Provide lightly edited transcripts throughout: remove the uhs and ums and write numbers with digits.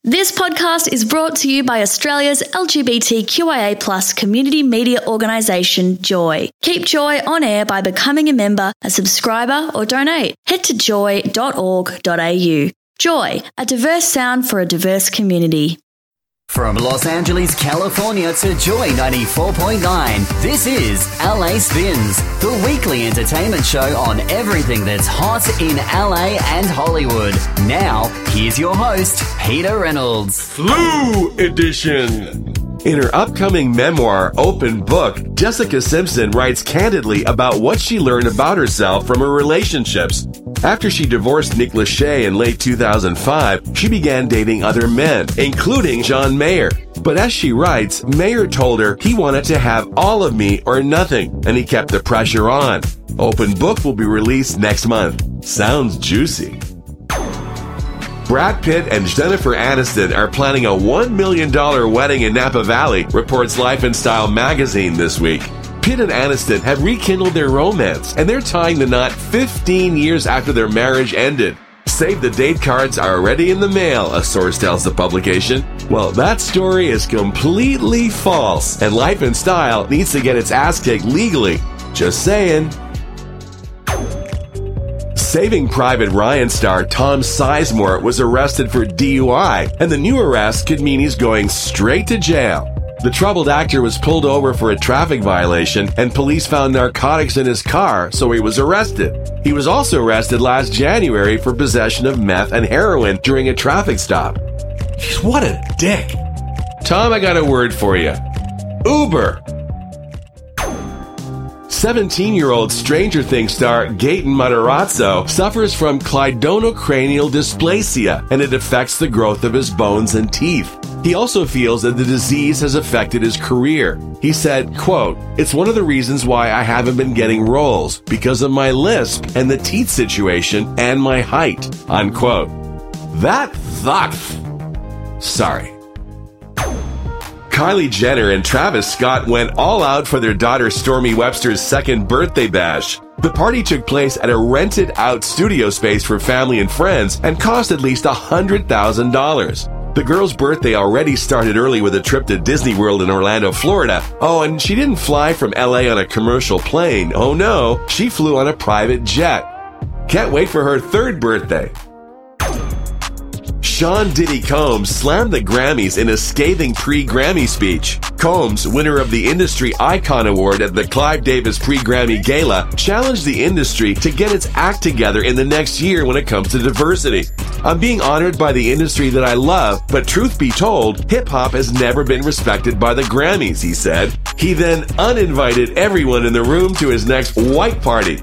This podcast is brought to you by Australia's LGBTQIA+ community media organisation, Joy. Keep Joy on air by becoming a member, a subscriber, or donate. Head to joy.org.au. Joy, a diverse sound for a diverse community. From Los Angeles, California to Joy 94.9, this is LA Spins, the weekly entertainment show on everything that's hot in LA and Hollywood. Now, here's your host, Peter Reynolds. Flu Edition. In her upcoming memoir, Open Book, Jessica Simpson writes candidly about what she learned about herself from her relationships. After she divorced Nick Lachey in late 2005, she began dating other men, including John Mayer. But as she writes, Mayer told her he wanted to have all of me or nothing, and he kept the pressure on. Open Book will be released next month. Sounds juicy. Brad Pitt and Jennifer Aniston are planning a $1 million wedding in Napa Valley, reports Life and Style magazine this week. Pitt and Aniston have rekindled their romance, and they're tying the knot 15 years after their marriage ended. Save the date cards are already in the mail, a source tells the publication. Well, that story is completely false, and Life and Style needs to get its ass kicked legally. Just saying. Saving Private Ryan star Tom Sizemore was arrested for DUI, and the new arrest could mean he's going straight to jail. The troubled actor was pulled over for a traffic violation, and police found narcotics in his car, so he was arrested. He was also arrested last January for possession of meth and heroin during a traffic stop. What a dick. Tom, I got a word for you. Uber. 17-year-old Stranger Things star Gaten Matarazzo suffers from cleidocranial dysplasia, and it affects the growth of his bones and teeth. He also feels that the disease has affected his career. He said, quote, "It's one of the reasons why I haven't been getting roles, because of my lisp and the teeth situation and my height," unquote. That sucks. Sorry. Kylie Jenner and Travis Scott went all out for their daughter Stormy Webster's second birthday bash. The party took place at a rented-out studio space for family and friends and cost at least $100,000. The girl's birthday already started early with a trip to Disney World in Orlando, Florida. Oh, and she didn't fly from LA on a commercial plane. Oh no, she flew on a private jet. Can't wait for her third birthday. Sean Diddy Combs slammed the Grammys in a scathing pre-Grammy speech. Combs, winner of the Industry Icon Award at the Clive Davis Pre-Grammy Gala, challenged the industry to get its act together in the next year when it comes to diversity. "I'm being honored by the industry that I love, but truth be told, hip-hop has never been respected by the Grammys," he said. He then uninvited everyone in the room to his next white party.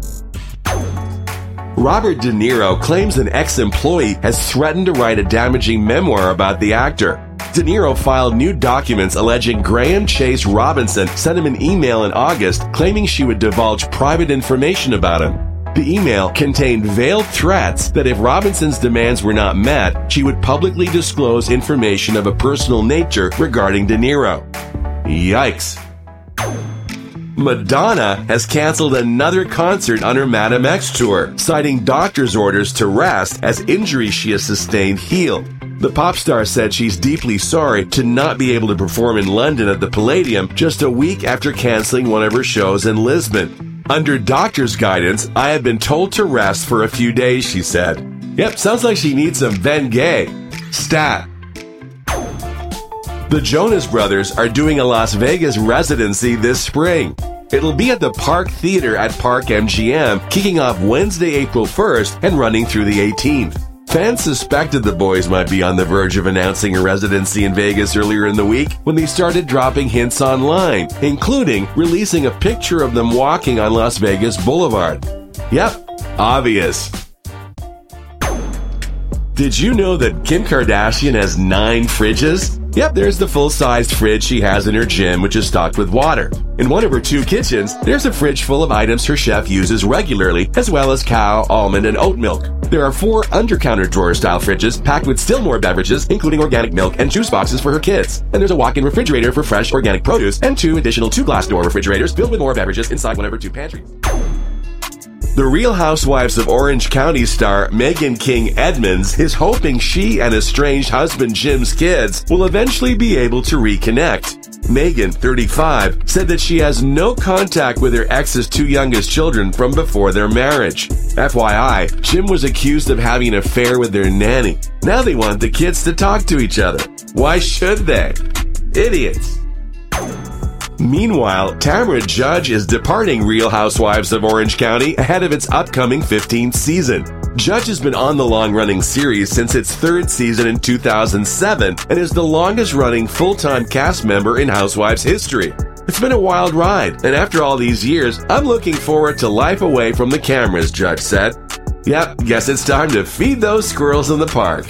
Robert De Niro claims an ex-employee has threatened to write a damaging memoir about the actor. De Niro filed new documents alleging Graham Chase Robinson sent him an email in August claiming she would divulge private information about him. The email contained veiled threats that if Robinson's demands were not met, she would publicly disclose information of a personal nature regarding De Niro. Yikes. Madonna has canceled another concert on her Madam X tour, citing doctor's orders to rest as injuries she has sustained healed. The pop star said she's deeply sorry to not be able to perform in London at the Palladium just a week after canceling one of her shows in Lisbon. "Under doctor's guidance, I have been told to rest for a few days," she said. Yep, sounds like she needs some Bengay. Stat. The Jonas Brothers are doing a Las Vegas residency this spring. It'll be at the Park Theater at Park MGM, kicking off Wednesday, April 1st and running through the 18th. Fans suspected the boys might be on the verge of announcing a residency in Vegas earlier in the week when they started dropping hints online, including releasing a picture of them walking on Las Vegas Boulevard. Yep, obvious. Did you know that Kim Kardashian has 9 fridges? Yep, there's the full-sized fridge she has in her gym, which is stocked with water. In one of her 2 kitchens, there's a fridge full of items her chef uses regularly, as well as cow, almond, and oat milk. There are 4 under-counter drawer-style fridges packed with still more beverages, including organic milk and juice boxes for her kids. And there's a walk-in refrigerator for fresh organic produce, and 2 additional 2-glass door refrigerators filled with more beverages inside one of her 2 pantries. The Real Housewives of Orange County star Megan King Edmonds is hoping she and estranged husband Jim's kids will eventually be able to reconnect. Megan, 35, said that she has no contact with her ex's two youngest children from before their marriage. FYI, Jim was accused of having an affair with their nanny. Now they want the kids to talk to each other. Why should they? Idiots. Meanwhile, Tamara Judge is departing Real Housewives of Orange County ahead of its upcoming 15th season. Judge has been on the long-running series since its third season in 2007 and is the longest-running full-time cast member in Housewives history. It's been a wild ride, and after all these years, I'm looking forward to life away from the cameras, Judge said. Yep, guess it's time to feed those squirrels in the park.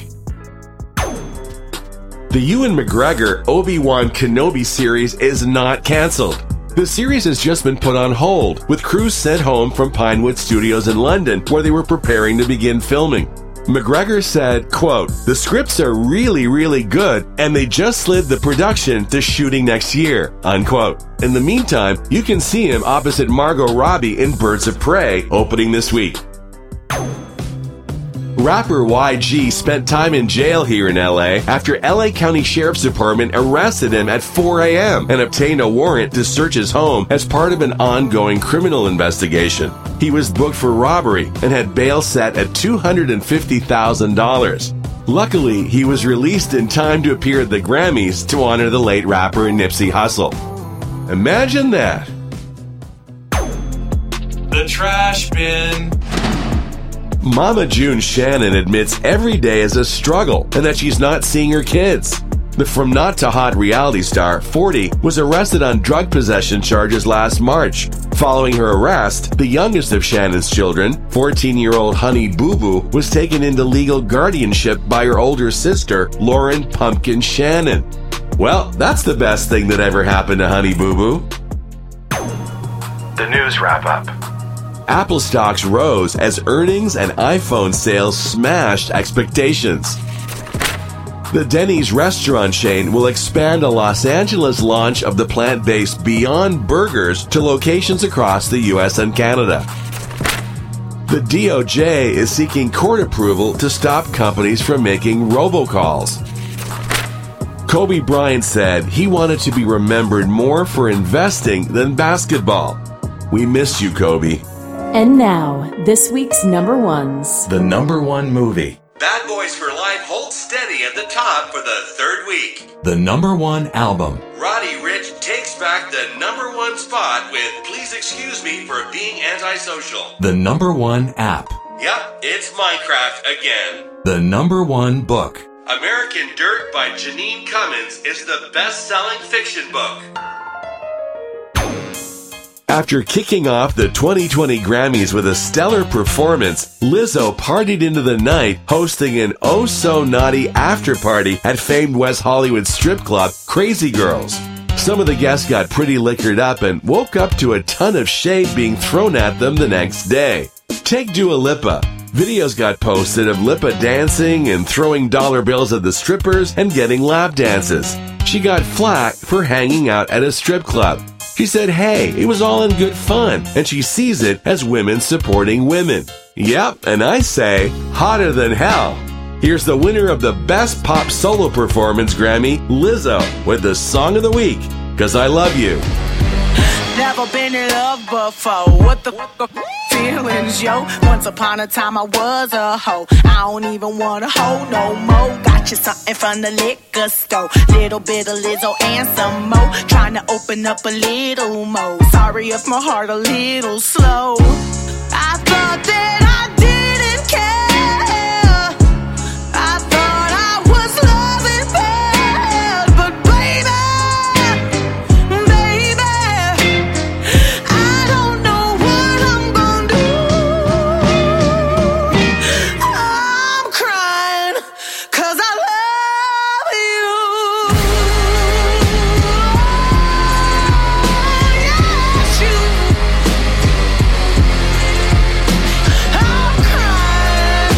The Ewan McGregor Obi-Wan Kenobi series is not canceled. The series has just been put on hold, with crews sent home from Pinewood Studios in London, where they were preparing to begin filming. McGregor said, quote, "The scripts are really, really good, and they just slid the production to shooting next year," unquote. In the meantime, you can see him opposite Margot Robbie in Birds of Prey, opening this week. Rapper YG spent time in jail here in LA after LA County Sheriff's Department arrested him at 4 a.m. and obtained a warrant to search his home as part of an ongoing criminal investigation. He was booked for robbery and had bail set at $250,000. Luckily, he was released in time to appear at the Grammys to honor the late rapper Nipsey Hussle. Imagine that. The trash bin. Mama June Shannon admits every day is a struggle and that she's not seeing her kids. The From Not to Hot reality star, 40, was arrested on drug possession charges last March. Following her arrest, the youngest of Shannon's children, 14-year-old Honey Boo Boo, was taken into legal guardianship by her older sister, Lauren Pumpkin Shannon. Well, that's the best thing that ever happened to Honey Boo Boo. The news wrap-up. Apple stocks rose as earnings and iPhone sales smashed expectations. The Denny's restaurant chain will expand a Los Angeles launch of the plant-based Beyond Burgers to locations across the U.S. and Canada. The DOJ is seeking court approval to stop companies from making robocalls. Kobe Bryant said he wanted to be remembered more for investing than basketball. We missed you, Kobe. And now, this week's number ones. The number one movie. Bad Boys for Life holds steady at the top for the third week. The number one album. Roddy Ricch takes back the number one spot with Please Excuse Me for Being Antisocial. The number one app. Yep, it's Minecraft again. The number one book. American Dirt by Janine Cummins is the best-selling fiction book. After kicking off the 2020 Grammys with a stellar performance, Lizzo partied into the night, hosting an oh-so-naughty after-party at famed West Hollywood strip club Crazy Girls. Some of the guests got pretty liquored up and woke up to a ton of shade being thrown at them the next day. Take Dua Lipa. Videos got posted of Lipa dancing and throwing dollar bills at the strippers and getting lap dances. She got flack for hanging out at a strip club. She said, hey, it was all in good fun, and she sees it as women supporting women. Yep, and I say, hotter than hell. Here's the winner of the Best Pop Solo Performance Grammy, Lizzo, with the Song of the Week, 'Cause I Love You. Never been in love before. What the feelings, yo? Once upon a time I was a hoe. I don't even wanna hoe no more. Got you something from the liquor store. Little bit of Lizzo and some more. Trying to open up a little more. Sorry if my heart a little slow. I thought that I didn't care. I thought I was loving bad. But baby, I don't know what I'm gonna do. I'm crying 'cause I love you. Yes, you. I'm crying.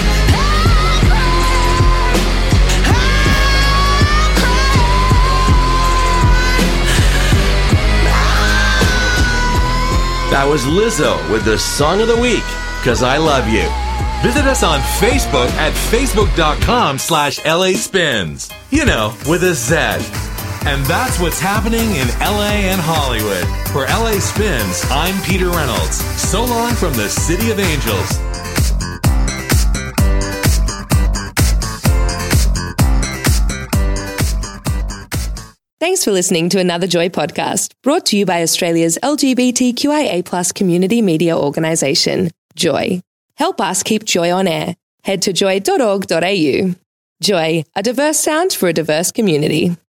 That was Lizzo with the Song of the Week, because I love you. Visit us on Facebook at facebook.com/LA Spins. You know, with a Z. And that's what's happening in LA and Hollywood. For LA Spins, I'm Peter Reynolds. So long from the City of Angels. Thanks for listening to another Joy podcast, brought to you by Australia's LGBTQIA+ community media organisation, Joy. Help us keep Joy on air. Head to joy.org.au. Joy, a diverse sound for a diverse community.